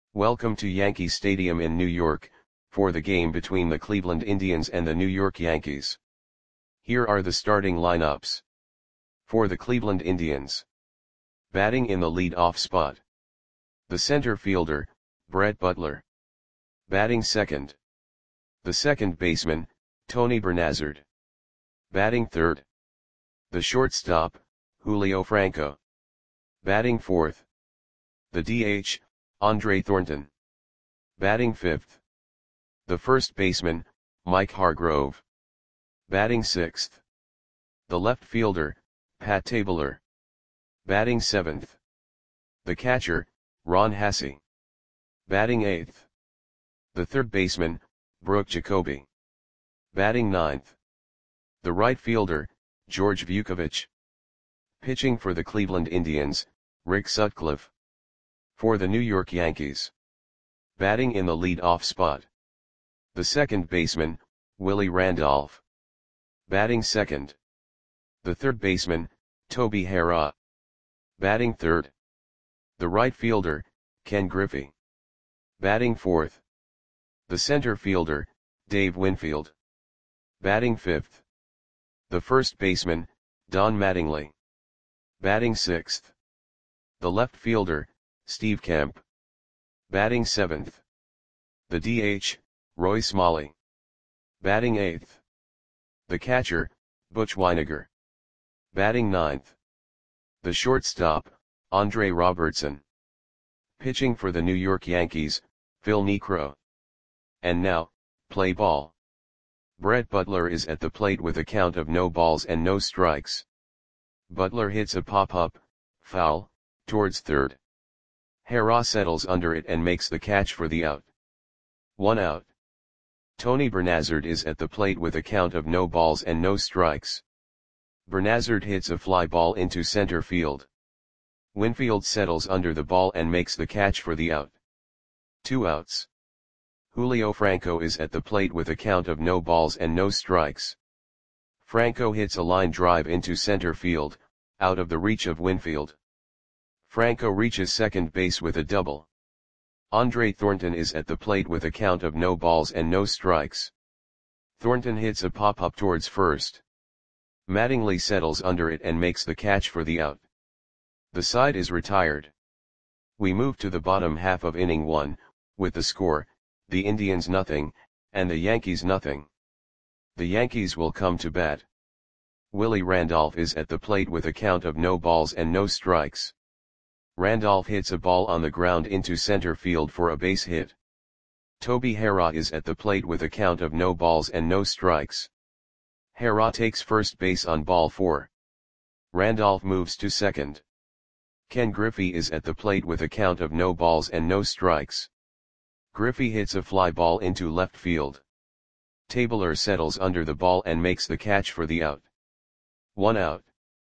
Welcome to Yankee Stadium in New York, for the game between the Cleveland Indians and the New York Yankees. Here are the starting lineups. For the Cleveland Indians. Batting in the lead-off spot. The center fielder, Brett Butler. Batting second. The second baseman, Tony Bernazard. Batting third. The shortstop, Julio Franco. Batting fourth. The DH, Andre Thornton. Batting fifth. The first baseman, Mike Hargrove. Batting sixth. The left fielder, Pat Tabler. Batting seventh. The catcher, Ron Hassey. Batting eighth. The third baseman, Brooke Jacoby. Batting ninth. The right fielder, George Vukovich. Pitching for the Cleveland Indians, Rick Sutcliffe. For the New York Yankees. Batting in the lead-off spot. The second baseman, Willie Randolph. Batting second. The third baseman, Toby Harrah. Batting third. The right fielder, Ken Griffey. Batting fourth. The center fielder, Dave Winfield. Batting fifth. The first baseman, Don Mattingly. Batting sixth. The left fielder, Steve Kemp. Batting seventh. The DH, Roy Smalley. Batting eighth. The catcher, Butch Wynegar. Batting ninth. The shortstop, Andre Robertson. Pitching for the New York Yankees, Phil Niekro. And now, play ball. Brett Butler is at the plate with a count of no balls and no strikes. Butler hits a pop-up, foul, towards third. Harrah settles under it and makes the catch for the out. 1 out. Tony Bernazard is at the plate with a count of no balls and no strikes. Bernazard hits a fly ball into center field. Winfield settles under the ball and makes the catch for the out. 2 outs. Julio Franco is at the plate with a count of no balls and no strikes. Franco hits a line drive into center field, out of the reach of Winfield. Franco reaches second base with a double. Andre Thornton is at the plate with a count of no balls and no strikes. Thornton hits a pop-up towards first. Mattingly settles under it and makes the catch for the out. The side is retired. We move to the bottom half of inning 1, with the score, the Indians 0, and the Yankees 0. The Yankees will come to bat. Willie Randolph is at the plate with a count of no balls and no strikes. Randolph hits a ball on the ground into center field for a base hit. Toby Harrah is at the plate with a count of no balls and no strikes. Harrah takes first base on ball 4. Randolph moves to second. Ken Griffey is at the plate with a count of no balls and no strikes. Griffey hits a fly ball into left field. Tabler settles under the ball and makes the catch for the out. 1 out.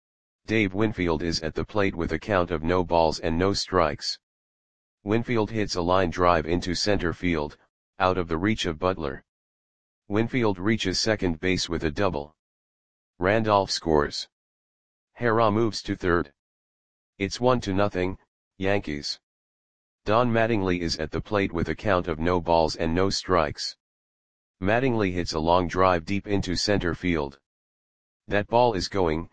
Dave Winfield is at the plate with a count of no balls and no strikes. Winfield hits a line drive into center field, out of the reach of Butler. Winfield reaches second base with a double. Randolph scores. Harrah moves to third. It's 1-0, Yankees. Don Mattingly is at the plate with a count of no balls and no strikes. Mattingly hits a long drive deep into center field. That ball is gone.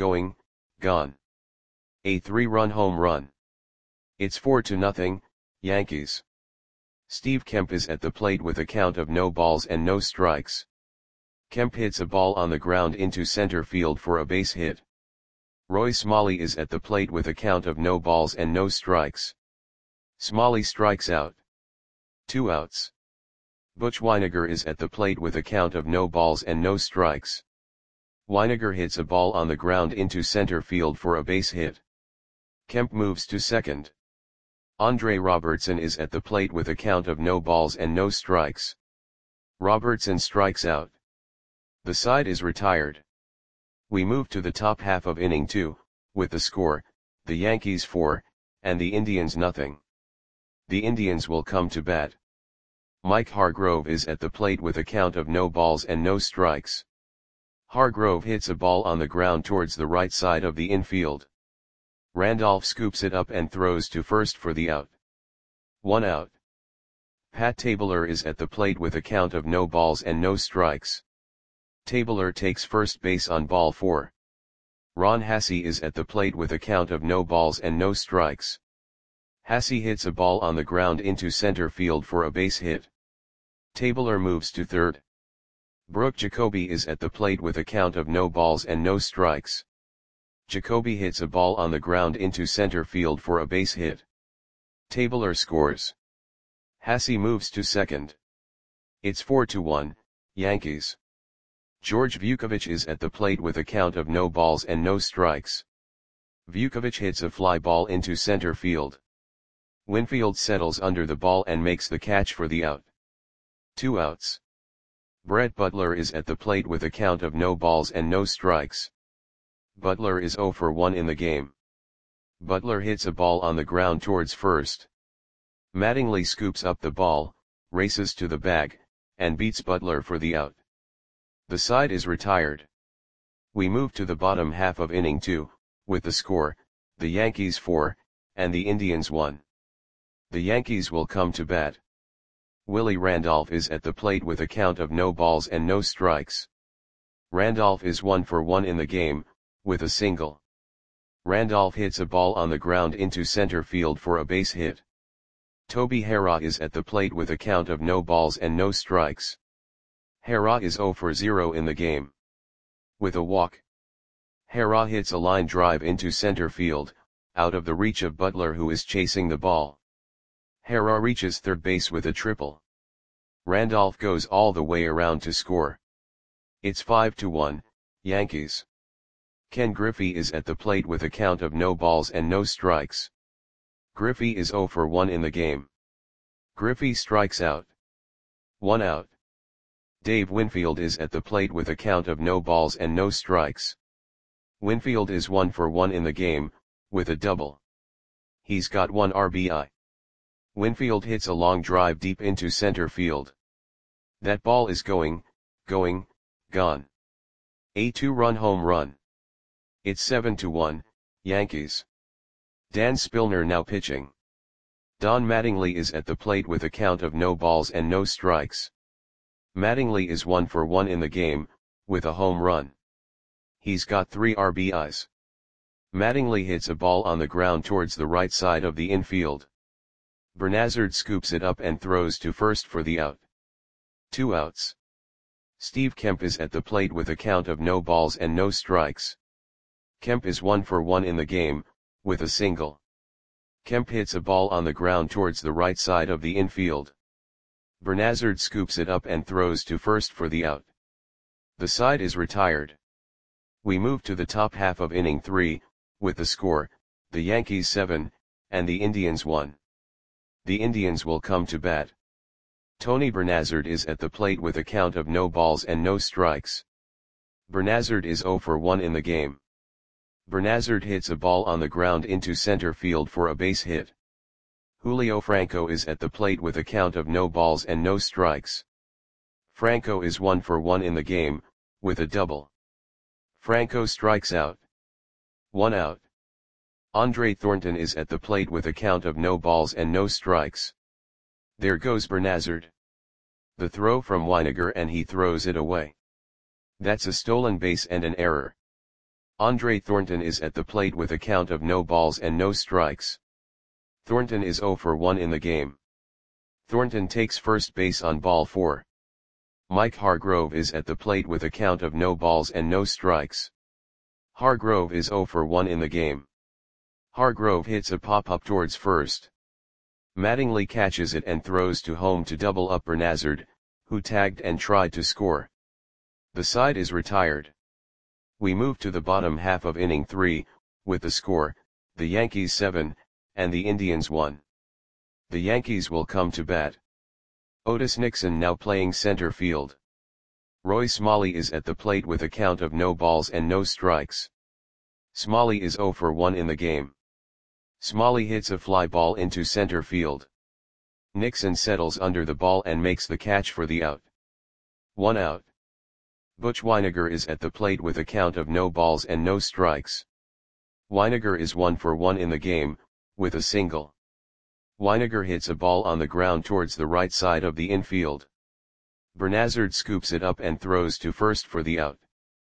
A 3-run home run. It's 4-0, Yankees. Steve Kemp is at the plate with a count of no balls and no strikes. Kemp hits a ball on the ground into center field for a base hit. Roy Smalley is at the plate with a count of no balls and no strikes. Smalley strikes out. 2 outs. Butch Wynegar is at the plate with a count of no balls and no strikes. Wynegar hits a ball on the ground into center field for a base hit. Kemp moves to second. Andre Robertson is at the plate with a count of no balls and no strikes. Robertson strikes out. The side is retired. We move to the top half of inning 2, with the score, the Yankees 4, and the Indians 0. The Indians will come to bat. Mike Hargrove is at the plate with a count of no balls and no strikes. Hargrove hits a ball on the ground towards the right side of the infield. Randolph scoops it up and throws to first for the out. 1 out. Pat Tabler is at the plate with a count of no balls and no strikes. Tabler takes first base on ball 4. Ron Hassey is at the plate with a count of no balls and no strikes. Hassey hits a ball on the ground into center field for a base hit. Tabler moves to third. Brooke Jacoby is at the plate with a count of no balls and no strikes. Jacoby hits a ball on the ground into center field for a base hit. Tabler scores. Hassey moves to second. It's 4-1, Yankees. George Vukovich is at the plate with a count of no balls and no strikes. Vukovich hits a fly ball into center field. Winfield settles under the ball and makes the catch for the out. 2 outs. Brett Butler is at the plate with a count of no balls and no strikes. Butler is 0 for 1 in the game. Butler hits a ball on the ground towards first. Mattingly scoops up the ball, races to the bag, and beats Butler for the out. The side is retired. We move to the bottom half of inning 2, with the score, the Yankees 4, and the Indians 1. The Yankees will come to bat. Willie Randolph is at the plate with a count of no balls and no strikes. Randolph is 1 for 1 in the game, with a single. Randolph hits a ball on the ground into center field for a base hit. Toby Harrah is at the plate with a count of no balls and no strikes. Harrah is 0 for 0 in the game. With a walk. Harrah hits a line drive into center field, out of the reach of Butler who is chasing the ball. Harrah reaches third base with a triple. Randolph goes all the way around to score. It's 5-1, Yankees. Ken Griffey is at the plate with a count of no balls and no strikes. Griffey is 0 for 1 in the game. Griffey strikes out. 1 out. Dave Winfield is at the plate with a count of no balls and no strikes. Winfield is 1 for 1 in the game, with a double. He's got 1 RBI. Winfield hits a long drive deep into center field. That ball is gone. A 2-run home run. It's 7-1, Yankees. Dan Spillner now pitching. Don Mattingly is at the plate with a count of no balls and no strikes. Mattingly is 1 for 1 in the game, with a home run. He's got 3 RBIs. Mattingly hits a ball on the ground towards the right side of the infield. Bernazard scoops it up and throws to first for the out. 2 outs. Steve Kemp is at the plate with a count of no balls and no strikes. Kemp is 1 for 1 in the game, with a single. Kemp hits a ball on the ground towards the right side of the infield. Bernazard scoops it up and throws to first for the out. The side is retired. We move to the top half of inning 3, with the score, the Yankees 7, and the Indians 1. The Indians will come to bat. Tony Bernazard is at the plate with a count of no balls and no strikes. Bernazard is 0 for 1 in the game. Bernazard hits a ball on the ground into center field for a base hit. Julio Franco is at the plate with a count of no balls and no strikes. Franco is 1 for 1 in the game, with a double. Franco strikes out. 1 out. Andre Thornton is at the plate with a count of no balls and no strikes. There goes Bernazard. The throw from Weiniger and he throws it away. That's a stolen base and an error. Andre Thornton is at the plate with a count of no balls and no strikes. Thornton is 0 for 1 in the game. Thornton takes first base on ball 4. Mike Hargrove is at the plate with a count of no balls and no strikes. Hargrove is 0 for 1 in the game. Hargrove hits a pop-up towards first. Mattingly catches it and throws to home to double up Bernazard, who tagged and tried to score. The side is retired. We move to the bottom half of inning 3, with the score, the Yankees 7, and the Indians 1. The Yankees will come to bat. Otis Nixon now playing center field. Roy Smalley is at the plate with a count of no balls and no strikes. Smalley is 0 for 1 in the game. Smalley hits a fly ball into center field. Nixon settles under the ball and makes the catch for the out. 1 out. Butch Weiniger is at the plate with a count of no balls and no strikes. Weiniger is 1 for 1 in the game, with a single. Winegar hits a ball on the ground towards the right side of the infield. Bernazard scoops it up and throws to first for the out.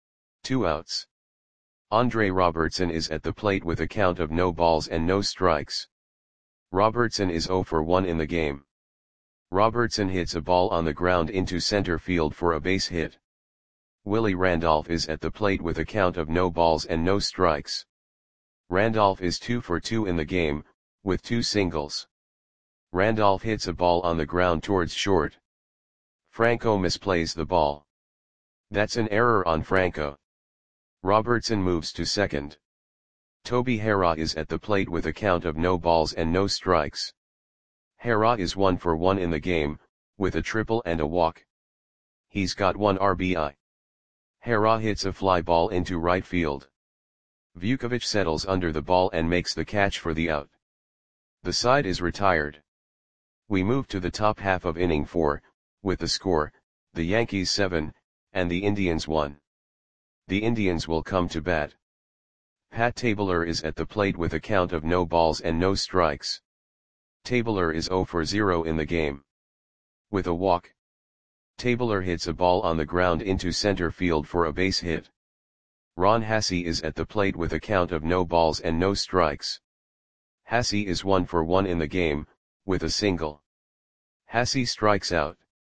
2 outs. Andre Robertson is at the plate with a count of no balls and no strikes. Robertson is 0 for 1 in the game. Robertson hits a ball on the ground into center field for a base hit. Willie Randolph is at the plate with a count of no balls and no strikes. Randolph is 2 for 2 in the game, with 2 singles. Randolph hits a ball on the ground towards short. Franco misplays the ball. That's an error on Franco. Robertson moves to second. Toby Harrah is at the plate with a count of no balls and no strikes. Harrah is 1 for 1 in the game, with a triple and a walk. He's got 1 RBI. Harrah hits a fly ball into right field. Vukovic settles under the ball and makes the catch for the out. The side is retired. We move to the top half of inning 4, with the score, the Yankees 7, and the Indians 1. The Indians will come to bat. Pat Tabler is at the plate with a count of no balls and no strikes. Tabler is 0 for 0 in the game. With a walk. Tabler hits a ball on the ground into center field for a base hit. Ron Hassey is at the plate with a count of no balls and no strikes. Hassey is 1 for 1 in the game, with a single. Hassey strikes out.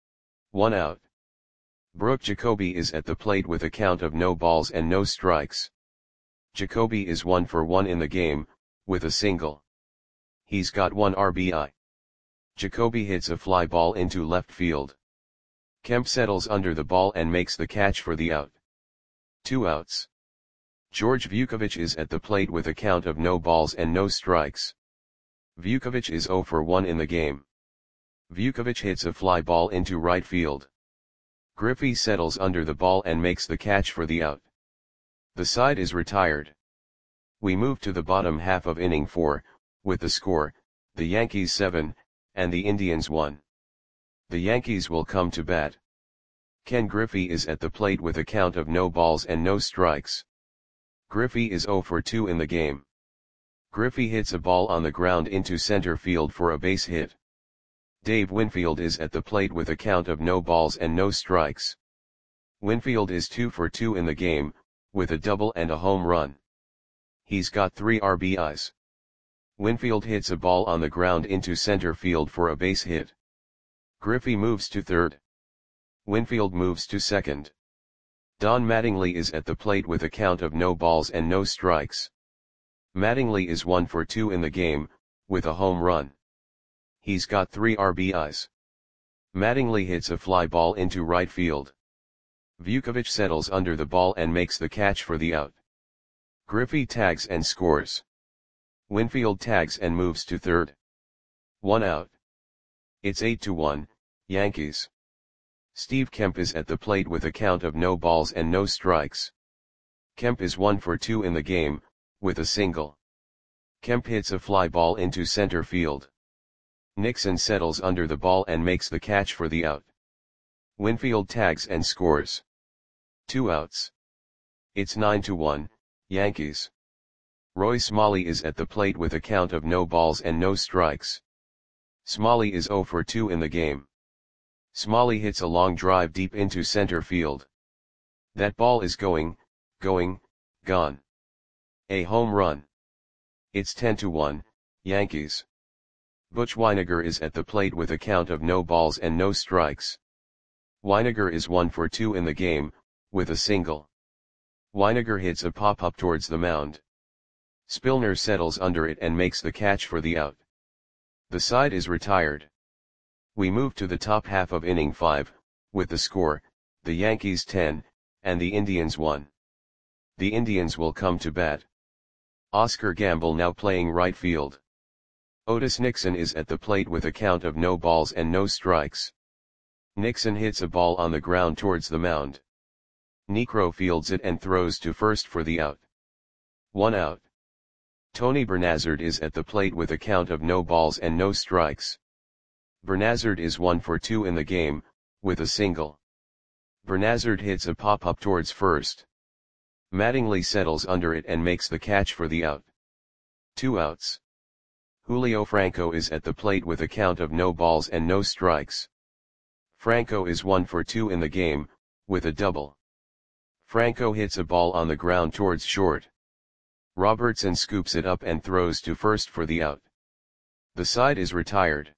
1 out. Brooke Jacoby is at the plate with a count of no balls and no strikes. Jacoby is 1 for 1 in the game, with a single. He's got 1 RBI. Jacoby hits a fly ball into left field. Kemp settles under the ball and makes the catch for the out. 2 outs. George Vukovic is at the plate with a count of no balls and no strikes. Vukovic is 0 for 1 in the game. Vukovic hits a fly ball into right field. Griffey settles under the ball and makes the catch for the out. The side is retired. We move to the bottom half of inning 4, with the score, the Yankees 7, and the Indians 1. The Yankees will come to bat. Ken Griffey is at the plate with a count of no balls and no strikes. Griffey is 0 for 2 in the game. Griffey hits a ball on the ground into center field for a base hit. Dave Winfield is at the plate with a count of no balls and no strikes. Winfield is 2 for 2 in the game, with a double and a home run. He's got 3 RBIs. Winfield hits a ball on the ground into center field for a base hit. Griffey moves to third. Winfield moves to second. Don Mattingly is at the plate with a count of no balls and no strikes. Mattingly is 1 for 2 in the game, with a home run. He's got 3 RBIs. Mattingly hits a fly ball into right field. Vukovic settles under the ball and makes the catch for the out. Griffey tags and scores. Winfield tags and moves to third. 1 out. It's 8-1, Yankees. Steve Kemp is at the plate with a count of no balls and no strikes. Kemp is 1 for 2 in the game, with a single. Kemp hits a fly ball into center field. Nixon settles under the ball and makes the catch for the out. Winfield tags and scores. 2 outs. It's 9-1, Yankees. Roy Smalley is at the plate with a count of no balls and no strikes. Smalley is 0 for 2 in the game. Smalley hits a long drive deep into center field. That ball is going, gone. A home run. It's 10-1, Yankees. Butch Wynegar is at the plate with a count of no balls and no strikes. Wynegar is 1 for 2 in the game, with a single. Wynegar hits a pop-up towards the mound. Spillner settles under it and makes the catch for the out. The side is retired. We move to the top half of inning 5, with the score, the Yankees 10, and the Indians 1. The Indians will come to bat. Oscar Gamble now playing right field. Otis Nixon is at the plate with a count of no balls and no strikes. Nixon hits a ball on the ground towards the mound. Niekro fields it and throws to first for the out. 1 out. Tony Bernazard is at the plate with a count of no balls and no strikes. Bernazard is 1 for 2 in the game, with a single. Bernazard hits a pop-up towards first. Mattingly settles under it and makes the catch for the out. 2 outs. Julio Franco is at the plate with a count of no balls and no strikes. Franco is 1 for 2 in the game, with a double. Franco hits a ball on the ground towards short. Robertson scoops it up and throws to first for the out. The side is retired.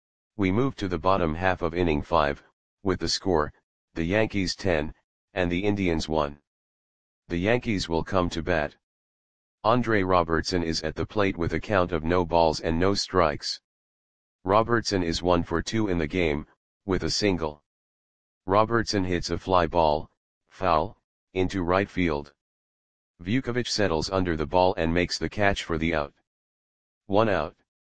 We move to the bottom half of inning 5, with the score, the Yankees 10, and the Indians 1. The Yankees will come to bat. Andre Robertson is at the plate with a count of no balls and no strikes. Robertson is 1 for 2 in the game, with a single. Robertson hits a fly ball, foul, into right field. Vukovic settles under the ball and makes the catch for the out. 1 out.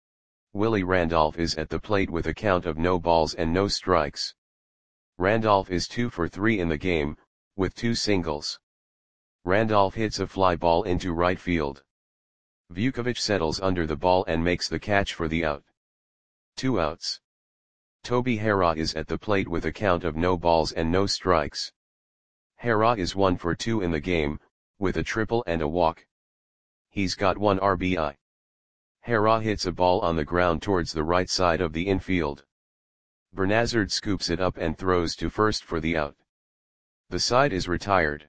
Willie Randolph is at the plate with a count of no balls and no strikes. Randolph is 2 for 3 in the game, with 2 singles. Randolph hits a fly ball into right field. Vukovic settles under the ball and makes the catch for the out. 2 outs. Toby Harrah is at the plate with a count of no balls and no strikes. Harrah is 1 for 2 in the game, with a triple and a walk. He's got 1 RBI. Harrah hits a ball on the ground towards the right side of the infield. Bernazard scoops it up and throws to first for the out. The side is retired.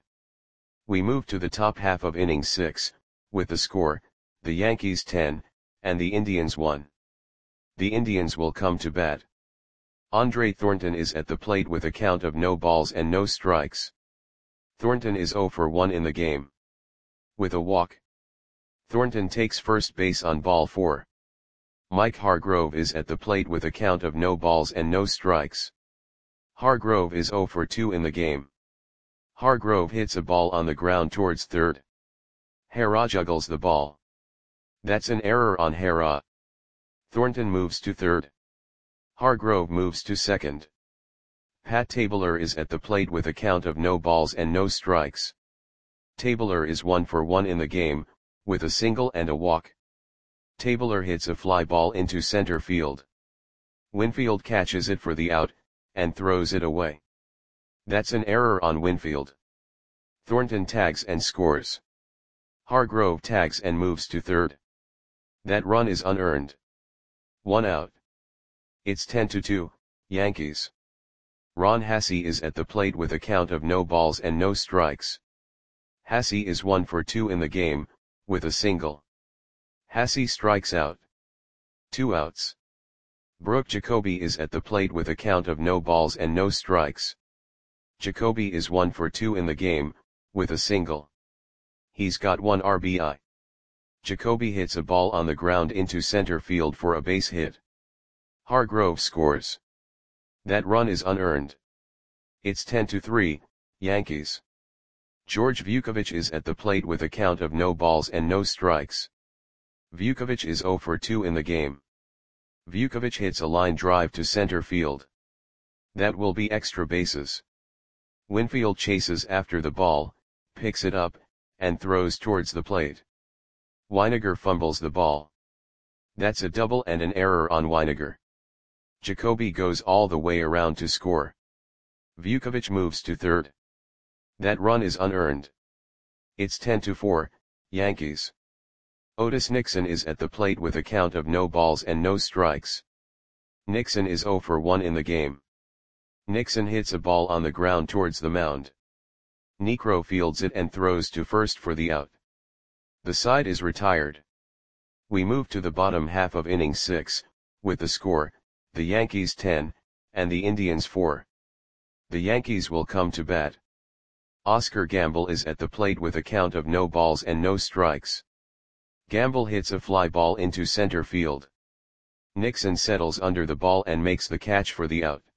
We move to the top half of inning 6, with the score, the Yankees 10, and the Indians 1. The Indians will come to bat. Andre Thornton is at the plate with a count of no balls and no strikes. Thornton is 0 for 1 in the game. With a walk. Thornton takes first base on ball 4. Mike Hargrove is at the plate with a count of no balls and no strikes. Hargrove is 0 for 2 in the game. Hargrove hits a ball on the ground towards third. Harrah juggles the ball. That's an error on Harrah. Thornton moves to third. Hargrove moves to second. Pat Tabler is at the plate with a count of no balls and no strikes. Tabler is 1 for 1 in the game, with a single and a walk. Tabler hits a fly ball into center field. Winfield catches it for the out, and throws it away. That's an error on Winfield. Thornton tags and scores. Hargrove tags and moves to third. That run is unearned. 1 out. It's 10-2, Yankees. Ron Hassey is at the plate with a count of no balls and no strikes. Hassey is 1 for 2 in the game, with a single. Hassey strikes out. 2 outs. Brooke Jacoby is at the plate with a count of no balls and no strikes. Jacoby is 1 for 2 in the game, with a single. He's got 1 RBI. Jacoby hits a ball on the ground into center field for a base hit. Hargrove scores. That run is unearned. It's 10-3, Yankees. George Vukovic is at the plate with a count of no balls and no strikes. Vukovic is 0 for 2 in the game. Vukovic hits a line drive to center field. That will be extra bases. Winfield chases after the ball, picks it up, and throws towards the plate. Weiniger fumbles the ball. That's a double and an error on Weiniger. Jacoby goes all the way around to score. Vukovic moves to third. That run is unearned. It's 10-4, Yankees. Otis Nixon is at the plate with a count of no balls and no strikes. Nixon is 0 for 1 in the game. Nixon hits a ball on the ground towards the mound. Niekro fields it and throws to first for the out. The side is retired. We move to the bottom half of inning 6, with the score, the Yankees 10, and the Indians 4. The Yankees will come to bat. Oscar Gamble is at the plate with a count of no balls and no strikes. Gamble hits a fly ball into center field. Nixon settles under the ball and makes the catch for the out.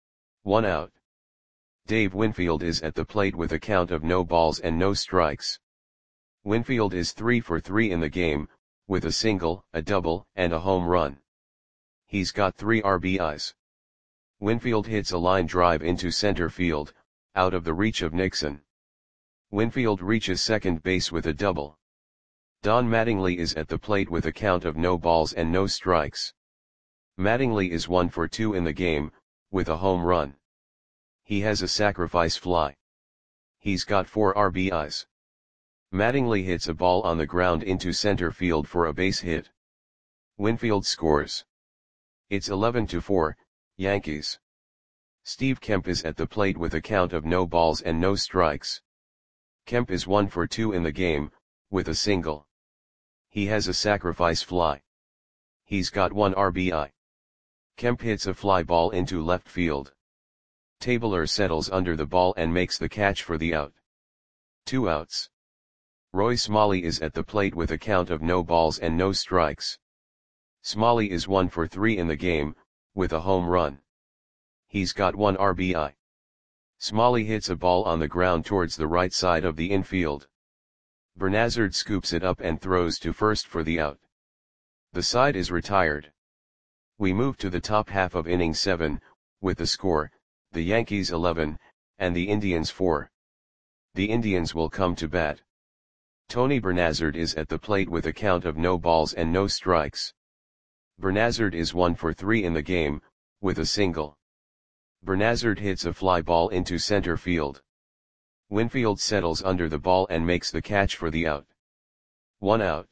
1 out. Dave Winfield is at the plate with a count of no balls and no strikes. Winfield is 3 for 3 in the game, with a single, a double, and a home run. He's got 3 RBIs. Winfield hits a line drive into center field, out of the reach of Nixon. Winfield reaches second base with a double. Don Mattingly is at the plate with a count of no balls and no strikes. Mattingly is 1 for 2 in the game, with a home run. He has a sacrifice fly. He's got 4 RBIs. Mattingly hits a ball on the ground into center field for a base hit. Winfield scores. It's 11-4, Yankees. Steve Kemp is at the plate with a count of no balls and no strikes. Kemp is 1 for 2 in the game, with a single. He has a sacrifice fly. He's got 1 RBI. Kemp hits a fly ball into left field. Tabler settles under the ball and makes the catch for the out. 2 outs. Roy Smalley is at the plate with a count of no balls and no strikes. Smalley is 1 for 3 in the game, with a home run. He's got 1 RBI. Smalley hits a ball on the ground towards the right side of the infield. Bernazard scoops it up and throws to first for the out. The side is retired. We move to the top half of inning 7, with the score, the Yankees 11, and the Indians 4. The Indians will come to bat. Tony Bernazard is at the plate with a count of no balls and no strikes. Bernazard is 1 for 3 in the game, with a single. Bernazard hits a fly ball into center field. Winfield settles under the ball and makes the catch for the out. 1 out.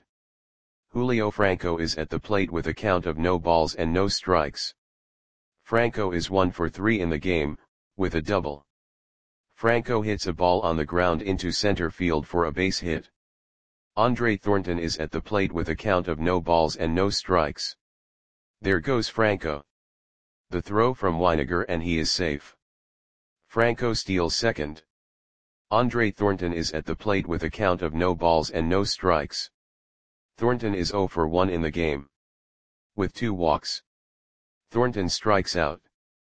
Julio Franco is at the plate with a count of no balls and no strikes. Franco is 1 for 3 in the game, with a double. Franco hits a ball on the ground into center field for a base hit. Andre Thornton is at the plate with a count of no balls and no strikes. There goes Franco. The throw from Weiniger and he is safe. Franco steals second. Andre Thornton is at the plate with a count of no balls and no strikes. Thornton is 0 for 1 in the game. With 2 walks. Thornton strikes out.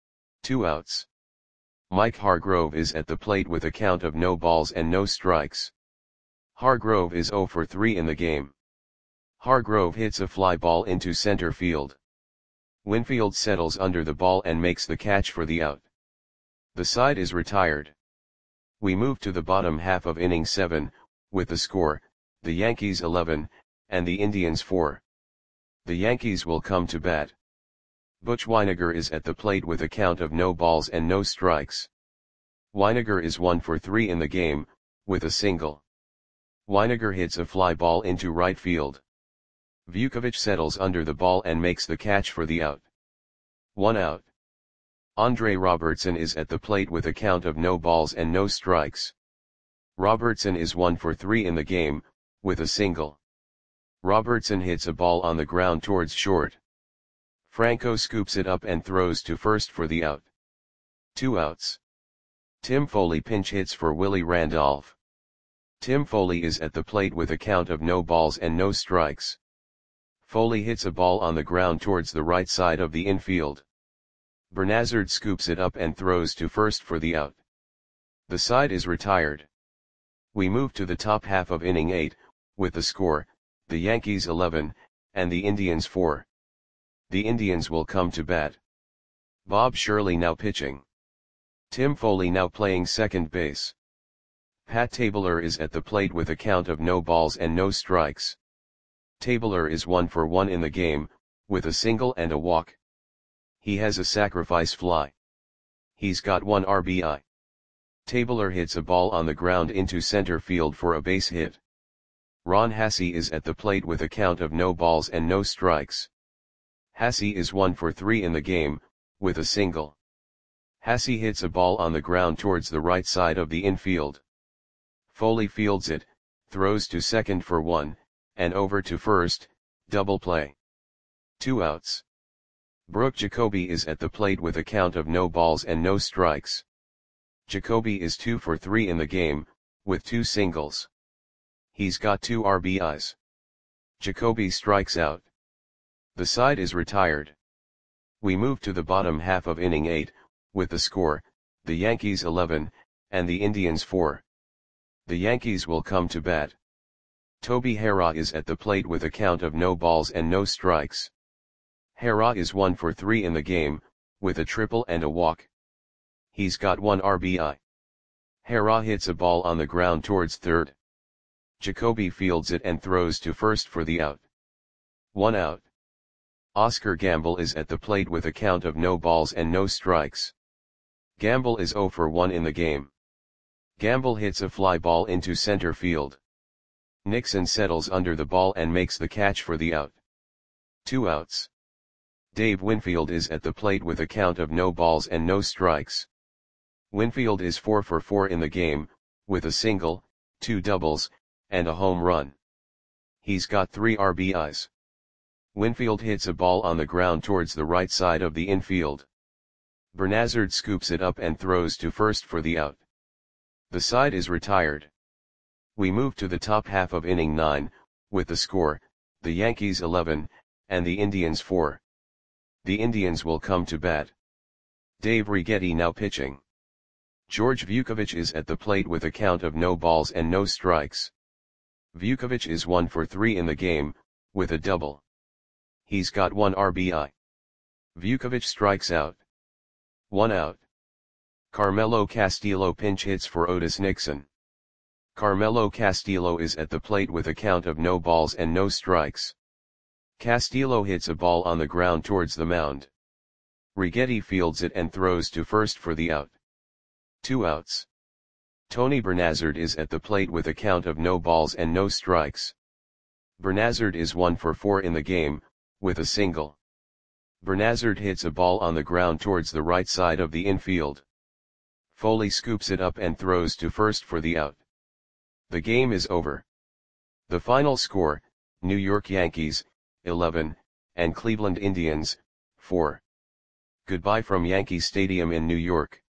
2 outs. Mike Hargrove is at the plate with a count of no balls and no strikes. Hargrove is 0 for 3 in the game. Hargrove hits a fly ball into center field. Winfield settles under the ball and makes the catch for the out. The side is retired. We move to the bottom half of inning 7, with the score, the Yankees 11, and the Indians 4. The Yankees will come to bat. Butch Weiniger is at the plate with a count of no balls and no strikes. Weiniger is 1 for 3 in the game, with a single. Weiniger hits a fly ball into right field. Vukovic settles under the ball and makes the catch for the out. 1 out. Andre Robertson is at the plate with a count of no balls and no strikes. Robertson is 1 for 3 in the game, with a single. Robertson hits a ball on the ground towards short. Franco scoops it up and throws to first for the out. 2 outs. Tim Foley pinch hits for Willie Randolph. Tim Foley is at the plate with a count of no balls and no strikes. Foley hits a ball on the ground towards the right side of the infield. Bernazard scoops it up and throws to first for the out. The side is retired. We move to the top half of inning 8, with the score, the Yankees 11, and the Indians 4. The Indians will come to bat. Bob Shirley now pitching. Tim Foley now playing second base. Pat Tabler is at the plate with a count of no balls and no strikes. Tabler is 1 for 1 in the game, with a single and a walk. He has a sacrifice fly. He's got 1 RBI. Tabler hits a ball on the ground into center field for a base hit. Ron Hassey is at the plate with a count of no balls and no strikes. Hassey is 1 for 3 in the game, with a single. Hassey hits a ball on the ground towards the right side of the infield. Foley fields it, throws to second for 1, and over to first, double play. 2 outs. Brooke Jacoby is at the plate with a count of no balls and no strikes. Jacoby is 2 for 3 in the game, with 2 singles. He's got 2 RBIs. Jacoby strikes out. The side is retired. We move to the bottom half of inning 8, with the score, the Yankees 11, and the Indians 4. The Yankees will come to bat. Toby Harrah is at the plate with a count of no balls and no strikes. Harrah is 1 for 3 in the game, with a triple and a walk. He's got 1 RBI. Harrah hits a ball on the ground towards third. Jacoby fields it and throws to first for the out. 1 out. Oscar Gamble is at the plate with a count of no balls and no strikes. Gamble is 0 for 1 in the game. Gamble hits a fly ball into center field. Nixon settles under the ball and makes the catch for the out. 2 outs. Dave Winfield is at the plate with a count of no balls and no strikes. Winfield is 4 for 4 in the game, with a single, 2 doubles, and a home run. He's got 3 RBIs. Winfield hits a ball on the ground towards the right side of the infield. Bernazard scoops it up and throws to first for the out. The side is retired. We move to the top half of inning 9, with the score, the Yankees 11, and the Indians 4. The Indians will come to bat. Dave Righetti now pitching. George Vukovic is at the plate with a count of no balls and no strikes. Vukovic is 1 for 3 in the game, with a double. He's got 1 RBI. Vukovic strikes out. 1 out. Carmelo Castillo pinch hits for Otis Nixon. Carmelo Castillo is at the plate with a count of no balls and no strikes. Castillo hits a ball on the ground towards the mound. Righetti fields it and throws to first for the out. 2 outs. Tony Bernazard is at the plate with a count of no balls and no strikes. Bernazard is 1 for 4 in the game, with a single. Bernazard hits a ball on the ground towards the right side of the infield. Foley scoops it up and throws to first for the out. The game is over. The final score, New York Yankees, 11, and Cleveland Indians, 4. Goodbye from Yankee Stadium in New York.